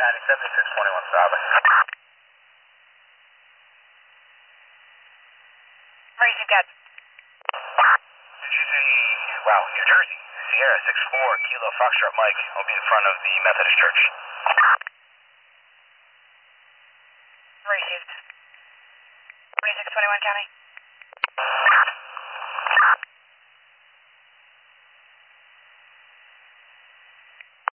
County 7621 Strava. Where you got? Did you say, wow, New Jersey, Sierra 64 Kilo Foxtrot Mike. I'll be in front of the Methodist Church. Received. 2621 County.